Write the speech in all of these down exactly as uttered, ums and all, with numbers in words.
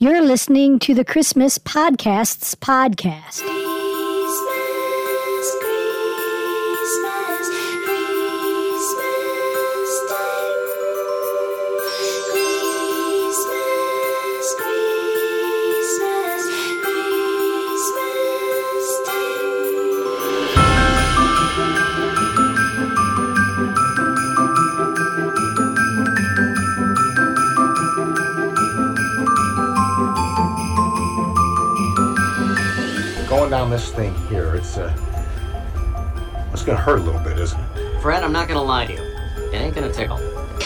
You're listening to the Christmas Podcasts podcast. Christmas, Christmas, Christmas time. Christmas, Christmas, Christmas Going down this thing here, it's uh, it's gonna hurt a little bit, isn't it? Fred, I'm not gonna lie to you. It ain't gonna tickle.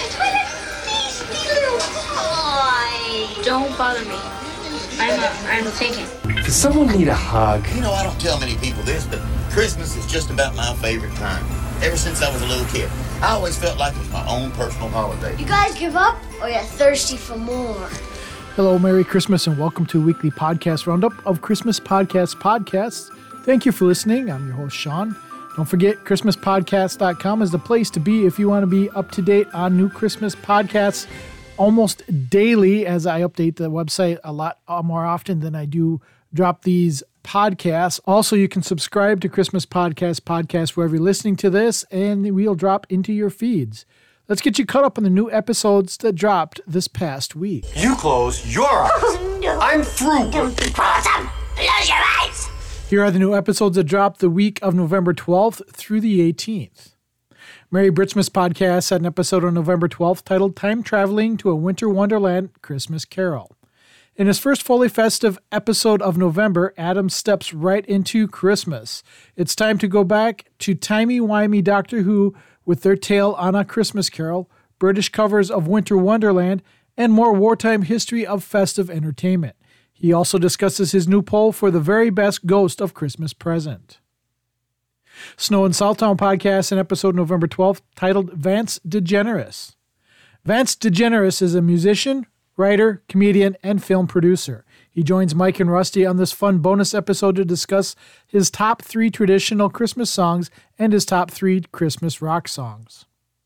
Don't bother me. I'm uh, I'm thinking. Does someone need a hug? You know, I don't tell many people this, but Christmas is just about my favorite time. Ever since I was a little kid, I always felt like it was my own personal holiday. You guys give up, or you're thirsty for more? Hello, Merry Christmas, and welcome to a weekly podcast roundup of Christmas Podcasts podcasts. Thank you for listening. I'm your host, Sean. Don't forget, Christmas podcast dot com is the place to be if you want to be up to date on new Christmas podcasts almost daily, as I update the website a lot more often than I do drop these podcasts. Also, you can subscribe to Christmas Podcast podcast wherever you're listening to this, and we'll drop into your feeds. Let's get you caught up on the new episodes that dropped this past week. You close your eyes. Oh, no. I'm through. Don't close them. Close your eyes. Here are the new episodes that dropped the week of November twelfth through the eighteenth. Mary Britzmas Podcast had an episode on November twelfth titled Time Traveling to a Winter Wonderland Christmas Carol. In his first fully festive episode of November, Adam steps right into Christmas. It's time to go back to timey-wimey Doctor Who with their tale on A Christmas Carol, British covers of Winter Wonderland, and more wartime history of festive entertainment. He also discusses his new poll for the very best Ghost of Christmas Present. Snow and Salttown Podcast, an episode November twelfth, titled Vance DeGeneres. Vance DeGeneres is a musician, writer, comedian, and film producer. He joins Mike and Rusty on this fun bonus episode to discuss his top three traditional Christmas songs and his top three Christmas rock songs.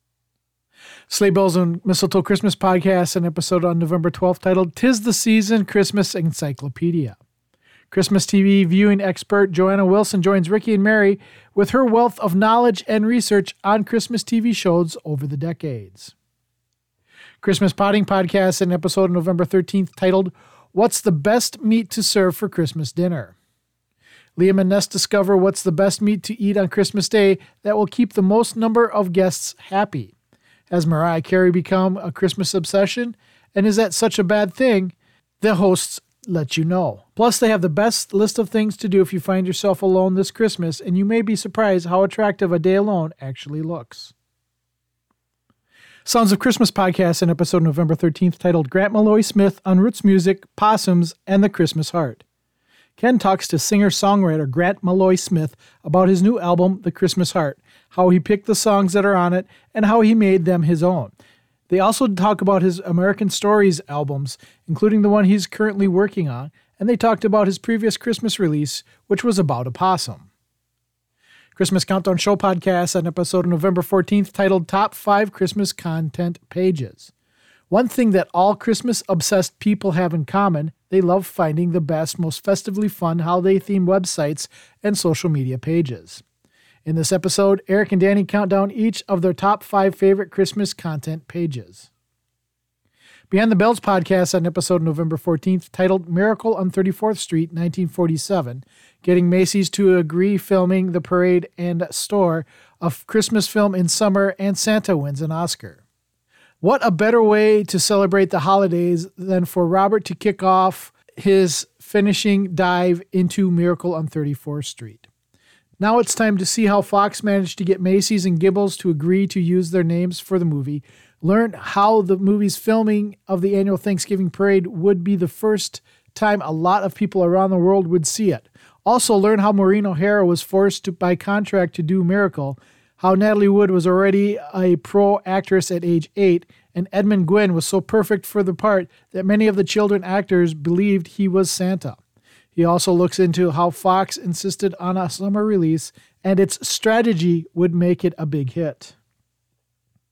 Sleigh Bells and Mistletoe Christmas Podcast, an episode on November twelfth titled Tis the Season Christmas Encyclopedia. Christmas T V viewing expert Joanna Wilson joins Ricky and Mary with her wealth of knowledge and research on Christmas T V shows over the decades. Christmas Potting Podcast, an episode on November thirteenth titled What's the Best Meat to Serve for Christmas Dinner? Liam and Ness discover what's the best meat to eat on Christmas Day that will keep the most number of guests happy. Has Mariah Carey become a Christmas obsession? And is that such a bad thing? The hosts let you know. Plus, they have the best list of things to do if you find yourself alone this Christmas, and you may be surprised how attractive a day alone actually looks. Sounds of Christmas Podcast, an episode November thirteenth titled Grant Malloy Smith on Roots Music, Possums, and the Christmas Heart. Ken talks to singer-songwriter Grant Malloy Smith about his new album, The Christmas Heart, how he picked the songs that are on it, and how he made them his own. They also talk about his American Stories albums, including the one he's currently working on, and they talked about his previous Christmas release, which was about a possum. Christmas Countdown Show Podcast, an episode on November fourteenth titled Top five Christmas Content Pages. One thing that all Christmas-obsessed people have in common, they love finding the best, most festively fun holiday-themed websites and social media pages. In this episode, Eric and Danny count down each of their top five favorite Christmas content pages. Beyond the Bells Podcast, an episode November fourteenth titled Miracle on thirty-fourth Street, nineteen forty-seven, getting Macy's to agree filming the parade and store, a Christmas film in summer, and Santa wins an Oscar. What a better way to celebrate the holidays than for Robert to kick off his finishing dive into Miracle on thirty-fourth Street. Now it's time to see how Fox managed to get Macy's and Gibbles to agree to use their names for the movie, learn how the movie's filming of the annual Thanksgiving parade would be the first time a lot of people around the world would see it. Also learn how Maureen O'Hara was forced to, by contract to do Miracle, how Natalie Wood was already a pro actress at age eight, and Edmund Gwenn was so perfect for the part that many of the children actors believed he was Santa. He also looks into how Fox insisted on a summer release, and its strategy would make it a big hit.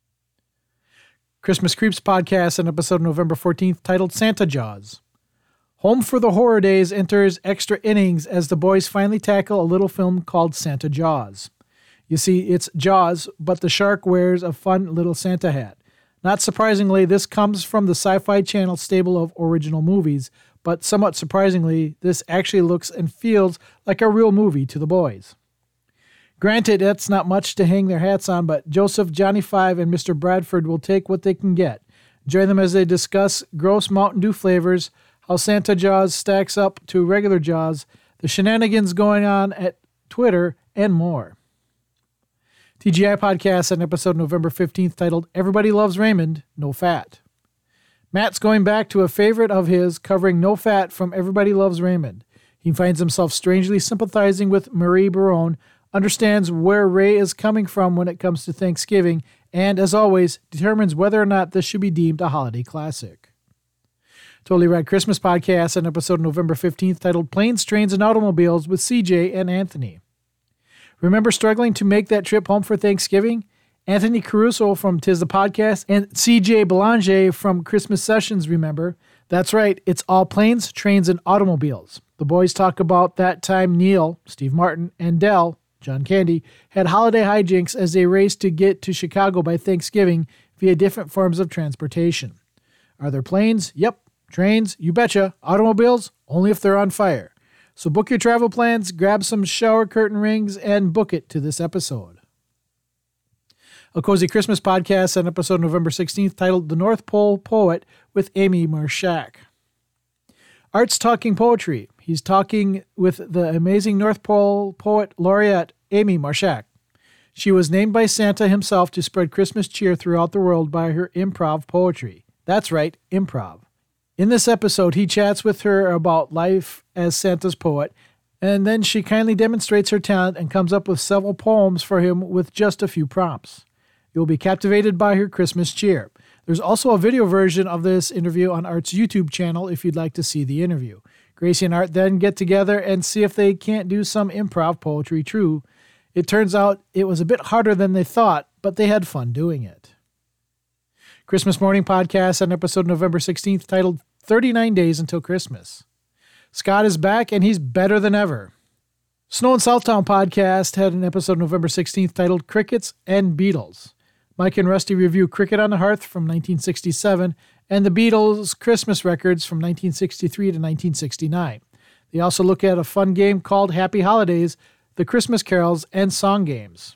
Christmas Creeps Podcast, an episode November fourteenth titled Santa Jaws. Home for the Horror Days enters extra innings as the boys finally tackle a little film called Santa Jaws. You see, it's Jaws, but the shark wears a fun little Santa hat. Not surprisingly, this comes from the Sci-Fi Channel stable of original movies, but somewhat surprisingly, this actually looks and feels like a real movie to the boys. Granted, that's not much to hang their hats on, but Joseph, Johnny Five, and Mister Bradford will take what they can get. Join them as they discuss gross Mountain Dew flavors, how Santa Jaws stacks up to regular Jaws, the shenanigans going on at Twitter, and more. T G I Podcast, an episode November fifteenth titled Everybody Loves Raymond, No Fat. Matt's going back to a favorite of his, covering No Fat from Everybody Loves Raymond. He finds himself strangely sympathizing with Marie Barone, understands where Ray is coming from when it comes to Thanksgiving, and, as always, determines whether or not this should be deemed a holiday classic. Totally Rad Christmas Podcast, an episode November fifteenth titled Planes, Trains, and Automobiles with C J and Anthony. Remember struggling to make that trip home for Thanksgiving? Anthony Caruso from Tis the Podcast and C J Belanger from Christmas Sessions remember. That's right, it's all planes, trains, and automobiles. The boys talk about that time Neil, Steve Martin, and Del, John Candy, had holiday hijinks as they raced to get to Chicago by Thanksgiving via different forms of transportation. Are there planes? Yep. Trains? You betcha. Automobiles? Only if they're on fire. So book your travel plans, grab some shower curtain rings, and book it to this episode. A Cozy Christmas Podcast, an episode November sixteenth titled The North Pole Poet with Amy Marshak. Art's talking poetry. He's talking with the amazing North Pole Poet Laureate Amy Marshak. She was named by Santa himself to spread Christmas cheer throughout the world by her improv poetry. That's right, improv. In this episode, he chats with her about life as Santa's poet, and then she kindly demonstrates her talent and comes up with several poems for him with just a few prompts. You'll be captivated by her Christmas cheer. There's also a video version of this interview on Art's YouTube channel if you'd like to see the interview. Gracie and Art then get together and see if they can't do some improv poetry true. It turns out it was a bit harder than they thought, but they had fun doing it. Christmas Morning Podcast, an episode November sixteenth titled thirty-nine Days Until Christmas. Scott is back and he's better than ever. Snow and Southtown Podcast had an episode November sixteenth titled Crickets and Beatles. Mike and Rusty review Cricket on the Hearth from nineteen sixty-seven and the Beatles' Christmas records from nineteen sixty-three to nineteen sixty-nine. They also look at a fun game called Happy Holidays, the Christmas carols, and song games.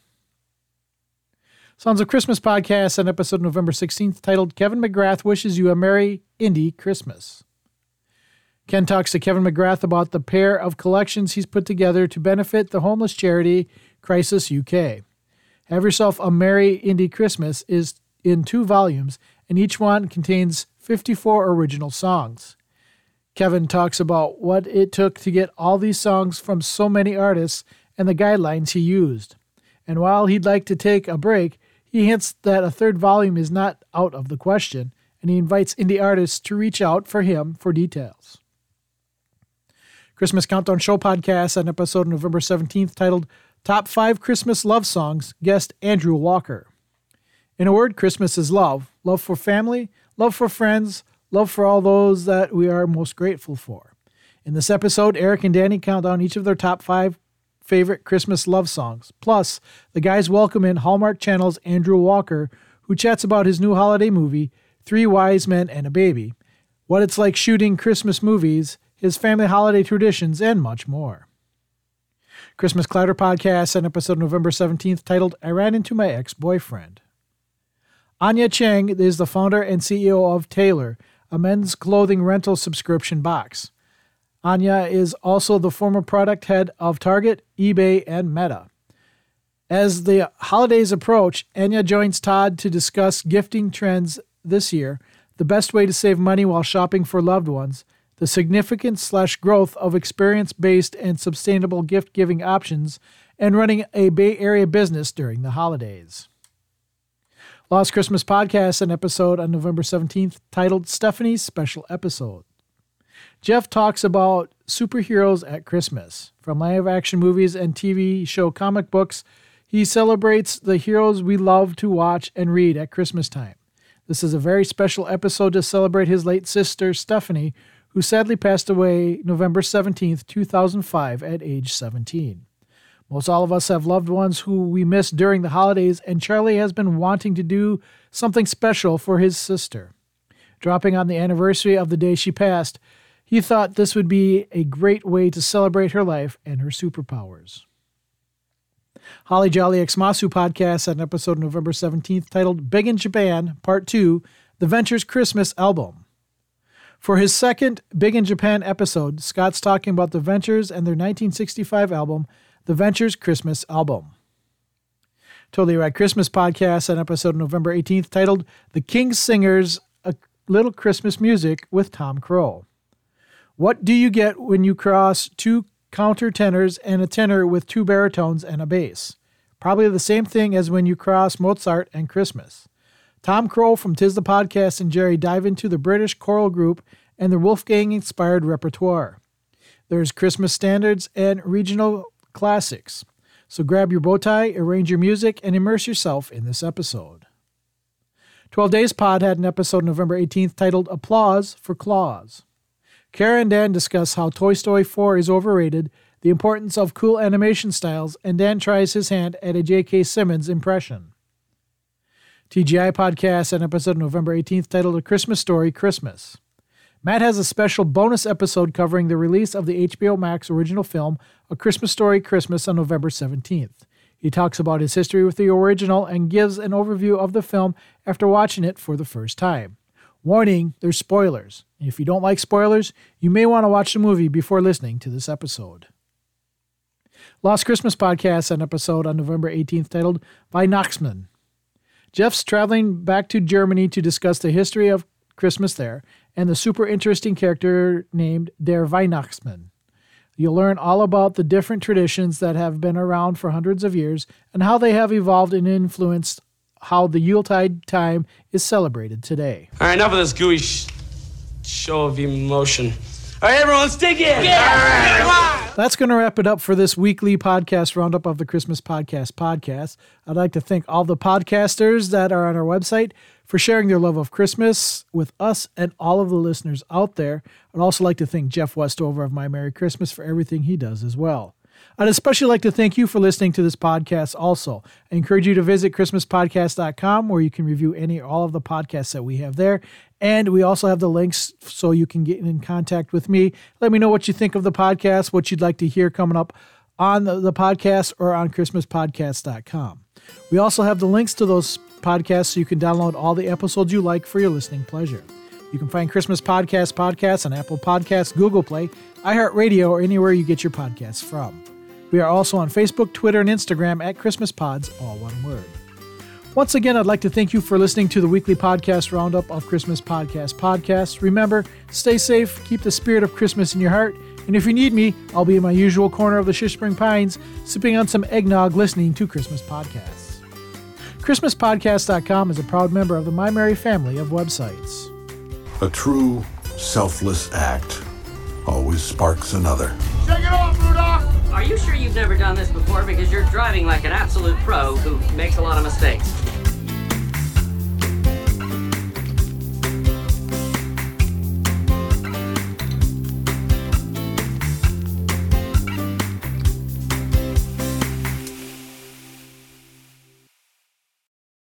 Sounds of Christmas Podcast, an episode November sixteenth titled Kevin McGrath Wishes You a Merry Indie Christmas. Ken talks to Kevin McGrath about the pair of collections he's put together to benefit the homeless charity Crisis U K. Have Yourself a Merry Indie Christmas is in two volumes, and each one contains fifty-four original songs. Kevin talks about what it took to get all these songs from so many artists and the guidelines he used. And while he'd like to take a break, he hints that a third volume is not out of the question, and he invites indie artists to reach out for him for details. Christmas Countdown Show Podcast, an episode November seventeenth titled Top five Christmas Love Songs, guest Andrew Walker. In a word, Christmas is love. Love for family, love for friends, love for all those that we are most grateful for. In this episode, Eric and Danny count down each of their top five favorite Christmas love songs. Plus, the guys welcome in Hallmark Channel's Andrew Walker, who chats about his new holiday movie, Three Wise Men and a Baby, what it's like shooting Christmas movies, his family holiday traditions, and much more. Christmas Clatter Podcast, an episode November seventeenth titled I Ran Into My Ex-Boyfriend. Anya Cheng is the founder and C E O of Taylor, a men's clothing rental subscription box. Anya is also the former product head of Target, eBay, and Meta. As the holidays approach, Anya joins Todd to discuss gifting trends this year, the best way to save money while shopping for loved ones, the significance slash growth of experience-based and sustainable gift-giving options, and running a Bay Area business during the holidays. Lost Christmas Podcast, an episode on November seventeenth titled Stephanie's Special Episode. Jeff talks about superheroes at Christmas. From live-action movies and T V show comic books, he celebrates the heroes we love to watch and read at Christmas time. This is a very special episode to celebrate his late sister, Stephanie, who sadly passed away November seventeenth, two thousand five at age seventeen. Most all of us have loved ones who we miss during the holidays, and Charlie has been wanting to do something special for his sister. Dropping on the anniversary of the day she passed, he thought this would be a great way to celebrate her life and her superpowers. Holly Jolly Xmasu podcast had an episode November seventeenth titled Big in Japan, Part two, The Ventures Christmas Album. For his second Big in Japan episode, Scott's talking about the Ventures and their nineteen sixty-five album, The Ventures Christmas Album. Totally Right Christmas podcast had an episode November eighteenth titled The King's Singers, A Little Christmas Music with Tom Crow. What do you get when you cross two countertenors and a tenor with two baritones and a bass? Probably the same thing as when you cross Mozart and Christmas. Tom Crow from Tis the Podcast and Jerry dive into the British choral group and their Wolfgang-inspired repertoire. There's Christmas standards and regional classics. So grab your bow tie, arrange your music, and immerse yourself in this episode. twelve Days Pod had an episode November eighteenth titled Applause for Claus. Kara and Dan discuss how Toy Story four is overrated, the importance of cool animation styles, and Dan tries his hand at a J K. Simmons impression. T G I Podcast, an episode November eighteenth titled A Christmas Story, Christmas. Matt has a special bonus episode covering the release of the H B O Max original film, A Christmas Story, Christmas on November seventeenth. He talks about his history with the original and gives an overview of the film after watching it for the first time. Warning, there's spoilers. If you don't like spoilers, you may want to watch the movie before listening to this episode. Lost Christmas Podcast, an episode on November eighteenth titled Weihnachtsmann. Jeff's traveling back to Germany to discuss the history of Christmas there and the super interesting character named Der Weihnachtsmann. You'll learn all about the different traditions that have been around for hundreds of years and how they have evolved and influenced how the Yuletide time is celebrated today. All right, enough of this gooey sh- show of emotion. All right, everyone, let's dig in. Yeah. Come on. That's going to wrap it up for this weekly podcast roundup of the Christmas Podcast podcast. I'd like to thank all the podcasters that are on our website for sharing their love of Christmas with us and all of the listeners out there. I'd also like to thank Jeff Westover of My Merry Christmas for everything he does as well. I'd especially like to thank you for listening to this podcast also. I encourage you to visit christmas podcast dot com where you can review any or all of the podcasts that we have there. And we also have the links so you can get in contact with me. Let me know what you think of the podcast, what you'd like to hear coming up on the, the podcast or on christmas podcast dot com. We also have the links to those podcasts so you can download all the episodes you like for your listening pleasure. You can find Christmas Podcast podcasts on Apple Podcasts, Google Play, iHeartRadio, or anywhere you get your podcasts from. We are also on Facebook, Twitter, and Instagram at Christmas Pods, all one word. Once again, I'd like to thank you for listening to the weekly podcast roundup of Christmas Podcast Podcasts. Remember, stay safe, keep the spirit of Christmas in your heart, and if you need me, I'll be in my usual corner of the Shishspring Pines, sipping on some eggnog, listening to Christmas Podcasts. christmas podcast dot com is a proud member of the My Merry family of websites. A true, selfless act always sparks another. Shake it off, Rudolph! Are you sure you've never done this before? Because you're driving like an absolute pro who makes a lot of mistakes.